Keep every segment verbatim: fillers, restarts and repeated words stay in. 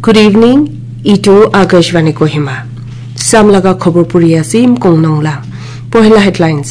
Good evening, ito Akashvani Kohima. Samlaga khobor puri asim kongnongla. Pohila headlines.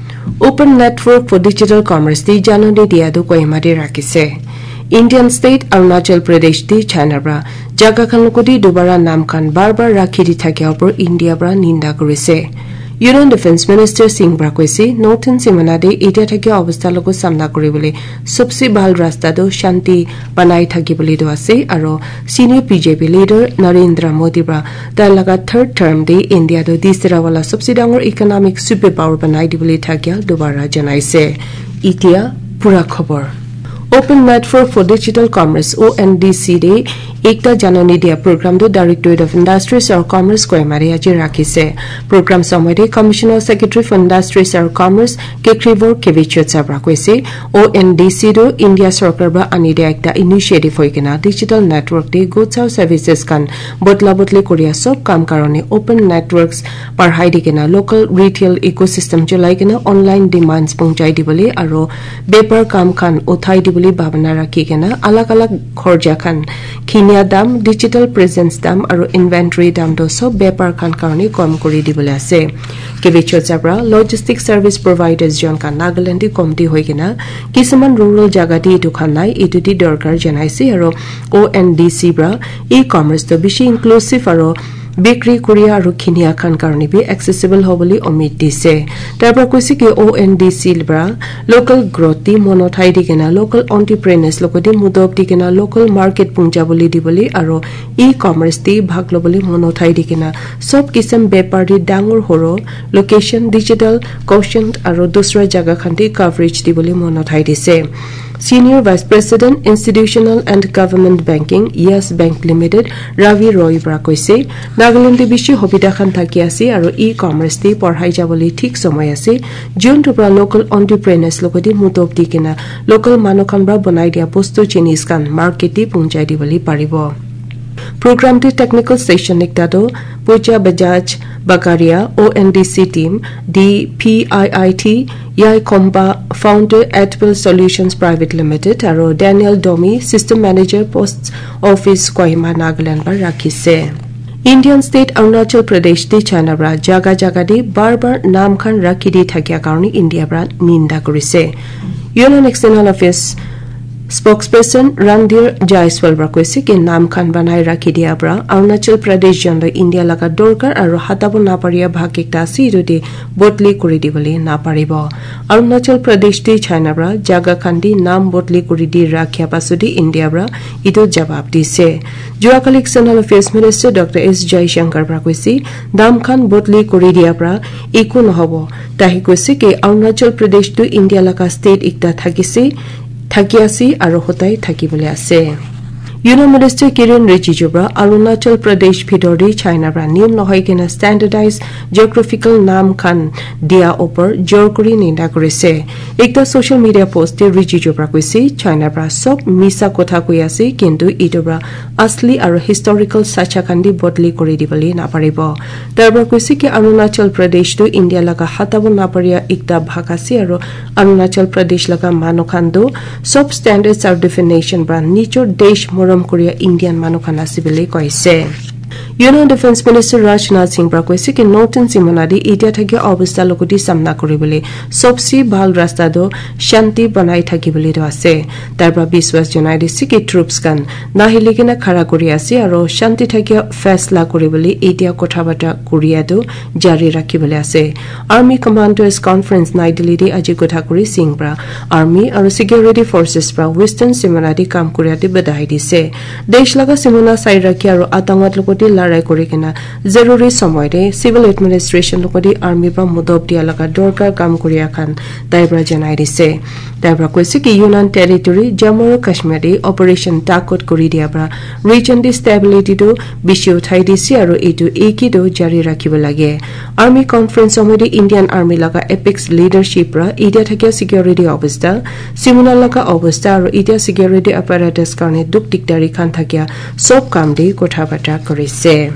Open network for digital commerce di January diadu Kohima di rakise. Indian state Arunachal Pradesh di China bra jaga khan lokodi dubara nam khan barbar rakhi di thakya opor India bra ninda korise. Union Defence Minister Singh bra koise Northern Simana de etia thakya obostha logo samna koribole sabse bhal rasta do shanti banai thakibole do ase aro senior B J P leader Narendra Modi bra tar laga third term de India do disra wala sabse dangor economic super power banai dibole thakya dobara janaise. Itia pura khobor. Open Network for Digital Commerce O N D C de ekta janani dia program do Directorate of Industries or Commerce ko mari aji rakhise. Program samwede Commissioner Secretary for Industries or Commerce Kekrivor Kevichot sabra koise O N D C do India Sarkar ba ani dia ekta initiative hoikena digital network de goods or services kan botla botli korea sob kam karone open networks parhai dikena local retail ecosystem cholai kena online demands pungchai dibole aro bepar kam kan uthai dibole Babana rakhi kena alag alag khorja khan khinia dam digital presence dam aro inventory dam do sob bepar khan karone kom kori dibole ase. Kevichot sabra logistics service providers jon kan Nagaland committee hoikena kisaman rural jaga di etu khan nai etu di dorkar janaise aro O N D C bra e-commerce to bishi inclusive aro Bakery Korea aro khinia khan karone bi accessible hoboli omit dise. Tarpor koise ki O N D C bra local growth di monothai dikena local entrepreneurs lokodi mudob dikena local market pungja boli diboli aro e-commerce di bhag loboli monothai dikena sob kisam bepar di dangor horo location digital quotient aro dusra jaga khan di coverage diboli monothai dise. Senior Vice President Institutional and Government Banking Yes Bank Limited Ravi Roy bra koise Nagaland de bishi hobida khan thaki ase aro e-commerce de porhai jaboli thik somoy ase jon tupra local entrepreneurs lokodi mutob dikena local manokhan bra banai dia bostu chinis kan market di pungjai diboli paribo. Program de technical session ekta do Puja Bajaj Bagaria O N D C team D P I I T Yai Komba founder Atwell Solutions Private Limited aro Daniel Domi system manager post office Kohima Nagaland bar rakhise. Indian state Arunachal Pradesh de China bra jaga jaga de barbar nam khan rakhi di thakya karone India bra ninda korise. Union External Affairs Spokesperson Randhir Jaiswal bra koise ke nam khan banai rakhi dia bra Arunachal Pradesh jonda India laga dorkar aro hatabo na paria bhag ekta siru de botli kori dibole na paribo. Arunachal Pradesh de China bra jaga khan di nam botli kori di rakhya pasudi India bra ido jawab dise. Joakal External Affairs Minister Doctor S Jaishankar bra koise dam khan botli kori dia bra eku nohobo tahi koise ke Arunachal Pradesh to India laga state ekta thakise Thakiasi aro hotai thakibole ase. Union Minister Kiren Rijiju bra Arunachal Pradesh bhidori China bra nim nohoi kena standardized geographical nam khan dia opor jor kori ninda korise. Ekta social media post de Rijiju bra koise China bra sob misa kotha koi ase kintu ito bra asli aro historical sacha khan di bodli kori dibole na paribo. Tarbra koise ki Arunachal Pradesh to India laga hatabo na paria ekta bhag ase aro Arunachal Pradesh laga mano khan do sob standards of definition bra nichor desh moram Korea Indian manokana sibile koise. Union Defence Minister Rajnath Singh bra koise ki Northern Simana de etia thakya obostha lokodi samna koribole sobse bhal rasta do shanti banai thakibole do ase. Tarbra biswas janai dise ki troops kan nahilegena khara kori ase aro shanti thakya faisla koribole etia kotha bata korea do jari rakhibole ase. Army Commanders Conference Nai Delhi de aji kotha kori Singh bra Army aro security forces bra Western Simana de kam korea de badai dise. Desh laga Simana sai rakhi aro atangwat lokodi larai kori kena zaruri samoy de civil administration lokodi army bra mudob dia laga dorkar kam korea khan daibra janai dise. Daibra koise ki Yunnan territory Jammu and Kashmir de operation takot kori dia bra region de stability do bishi uthai dise aro etu eki do jari rakhibo lage. Army conference somode Indian army laga apex leadership bra etia thakya security obostha simuna laga obostha aro etia security apparatus karone duk dikdari khan thakya sob kam de kotha bata korise.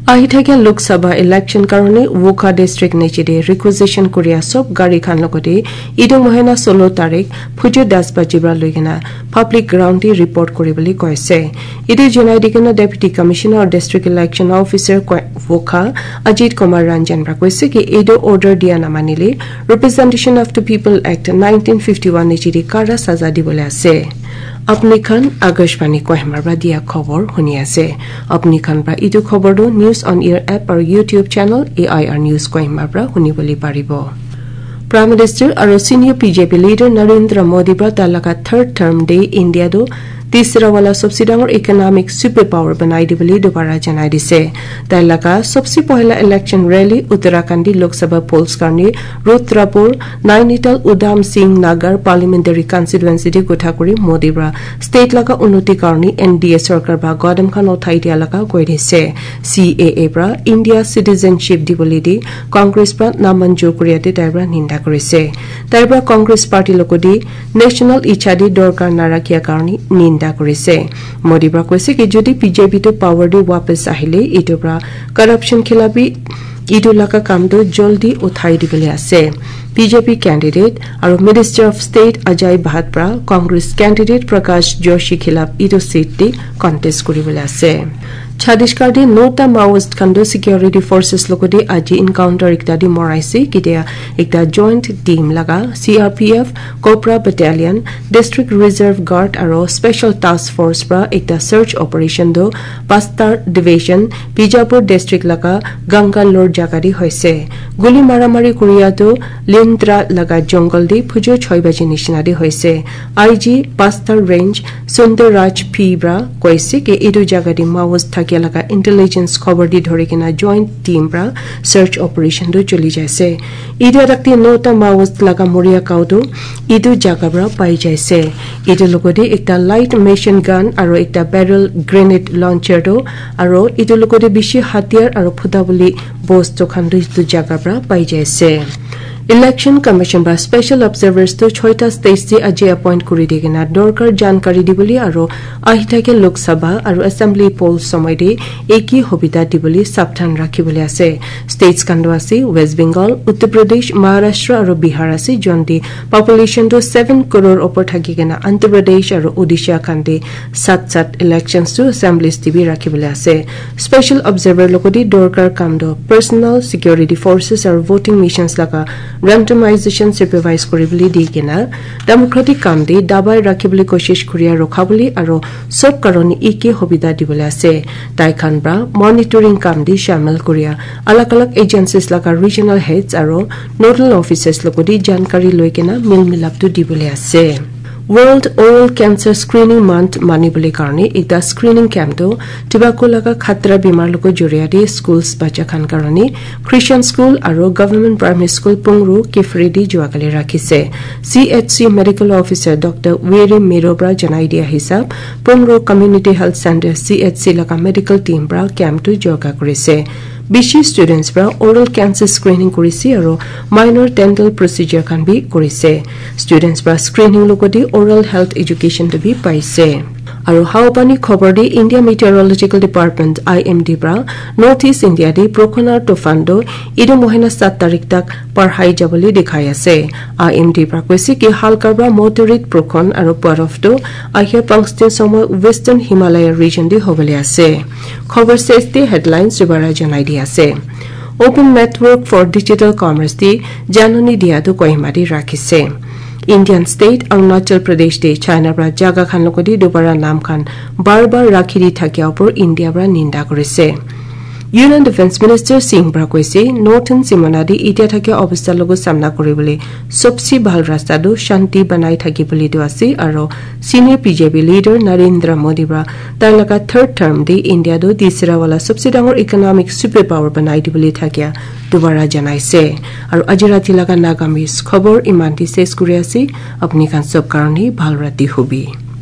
আহি থকা Lok Sabha election কারণে ওখা district নেচিদে requisition করিয়া সব গাড়ী খান লগতে ইদু মহিনা ষোল্ল তারিখ Fuso দশ বাজিবা লৈকেনা পাব্লিক গ্রাউন্ডে রিপোর্ট কৰিবলৈ কৈছে ইদু জনাই দিকেনা deputy commissioner district election officer ওখা অজিত কুমার ৰঞ্জন পৰা কৈছে কি ইদু অৰ্ডাৰ দিয়া নামানিলে representation of the people act nineteen fifty one নেচিদে কাৰা সাজা দিবলৈ আছে अपनी खान आकाशवाणी कोहिमार बा दिया खबर हुनी आसे अपनी खान बा इदु खबरदो न्यूज ऑन एयर ऐप और यूट्यूब चैनल एआईआर न्यूज कोहिमार बा हुनी बोली पारिबो प्राइम मिनिस्टर और senior BJP leader Narendra Modi बा तालाका थर्ड टर्म डे इंडिया दो तीसरा वाला सबसे डांगर इकोनॉमिक सुपर पावर बनाई दिबली दोबारा जनाई दिसे तालाका सबसे पहला इलेक्शन रैली उत्तराखंडी लोकसभा पोल्स करने रुद्रपुर नाइनीताल उदाम सिंह नागर पार्लियामेंटरी कन्स्टिट्युएंसी दे गठा करी मोदी बा स्टेट लका उन्नति करने एनडीए सरकार बा गदम खान उठाई दिया लका गय दिसे सीएए बा इंडिया सिटीजनशिप दिबली दि कांग्रेस बा नामंजूर करियाते ताइबा निंदा करिसे ताइबा कांग्रेस पार्टी लोकदि नेशनल इच्छादि दरकार नाराखिया करने निंदा কৰিছে মোদী বা কৈছে কি যদি বিজেপি তো পাৱাৰ দি वापस আহিলে ইটো পৰা কৰাপশন খিলাফি ইটো লাকা কামটো জলদি উঠাই দিবলৈ আছে বিজেপি ক্যান্ডিডেট আৰু minister of state Ajay Bhatt পৰা কংগ্ৰেছ ক্যান্ডিডেট প্ৰকাশ যোশী খিলাফ ইটো সিট দি কন্টেষ্ট কৰিবলৈ আছে छत्तीसगढ़ दे नौटा माओइस्ट खंडो सिक्योरिटी फोर्सेस लोगोदे आजी इनकाउंटर एकटा दि मराइसे किदेया एकटा जॉइंट टीम लगा CRPF cobra battalion district reserve guard आरो स्पेशल टास्क फोर्स pra एकटा सर्च ऑपरेशन दो पास्तार डिवीजन बीजापुर डिस्ट्रिक्ट लगा गंगालोर जागादी होइसे गुली मारामारी कुरिया तो लेंद्रा लगा जंगल दे फुजो छय बजे निशिनादी होइसे आईजी पास्तार रेंज सुंदरराज पीब्रा কৈছে कि इदु जागादी माओइस्ट থাকিয়া লাগা ইন্টেলিজেন্স খবৰ দি ধৰি কিনা জয়েন্ট টিম পৰা সার্চ অপারেশন দো চলি যাইছে ইদু ৰাতি নটা মাওইষ্ট লাগা মৰিয়া কাউদো ইদু জাগাবৰা পাই যাইছে ইদু লগতে একটা লাইট মেশিন গান আৰু একটা ব্যারেল গ্রেনেড লঞ্চাৰ দো আৰু ইদু লগতে বেছি হাতিয়াৰ আৰু ফুটাবলি বস্তু খান্দ ইদু জাগাবৰা পাই যাইছে इलेक्शन कमिशन बा स्पेशल ऑब्जर्वर्स तो छयटा स्टेज से अजे अपॉइंट करि दिगेना दरकार जानकारी दिबली आरो आहि थाके लोकसभा आरो असेंबली पोल समय दे एकी सुविधा दिबली सावधान राखिबले আছে स्टेट्स कांडवासी वेस्ट बेंगल उत्तर प्रदेश महाराष्ट्र आरो बिहार আছে जंदी पॉपुलेशन तो सात करोड़ ऊपर थाकिगेना आंध्र प्रदेश आरो ओडिशा कांदे सात सात इलेक्शंस तो असेंबलीज दिबी राखिबले আছে स्पेशल ऑब्जर्वर लोकदि दरकार कामदो पर्सनल सिक्योरिटी फोर्सेस आरो वोटिंग मिशंस लगा randomization supervise koribli digena democratic kam de dabai rakhibli koshish kuriya rokhabli aro sob karoni ike hobida dibole ase tai khan bra monitoring kam de shamil kuriya alag alag agencies laka regional heads aro nodal officers lokodi jankari loikena milmilap tu dibole ase World Oral Cancer Screening Month manibule karne ekta screening camp to tobacco laga khatra bimar loko joriade schools bacha khan karone Christian school aro government primary school pungru kifredi joagale rakhise C H C medical officer Doctor Weri Merobra janai dia hisab pungru community health center C H C laga medical team bra camp to joga korise বিশি students পৰা oral cancer screening কৰিছে আৰু minor dental procedure kan bi কৰিছে students পৰা screening লগতে oral health education to bi পাইছে আৰু হাওপানি খবৰ দি India meteorological department I M D পৰা নৰ্থ ইষ্ট ইণ্ডিয়া দি প্ৰখনাৰ তুফানটো ইদু মহিনা সাত তাৰিখ তাক পঢ়াই যাবলৈ দেখাই আছে I M D পৰা কৈছে কি হালকাৰবা মডাৰেট প্ৰখন আৰু বৰফটো আহিয়া পাংস্তে সময় ওয়েস্টাৰ্ণ হিমালয় ৰিজন দি হ'বলৈ আছে খবৰ চেষ্টি হেডলাইনছ জবাৰা জনাই দি আছে open network for digital commerce দি জাননী দিয়াটো কহিমাদি ৰাখিছে Indian state Arunachal Pradesh de China bra jaga khan lokodi dobara naam khan bar bar rakhiri thakya upor India bra ninda korise Union Defense Minister Singh bra koise Northern Simonadi itia thakya obostha logo samna koribole sobse bhal rasta do shanti banai thakibole do ase aro senior B J P leader Narendra Modi bra talaga third term de India do tisra wala sobse dangor economic super power banai dibole thakya dobara janaise aro ajirati laga nagamis khobor imanti ses kuri ase apni khan sob karone bhal rati hobi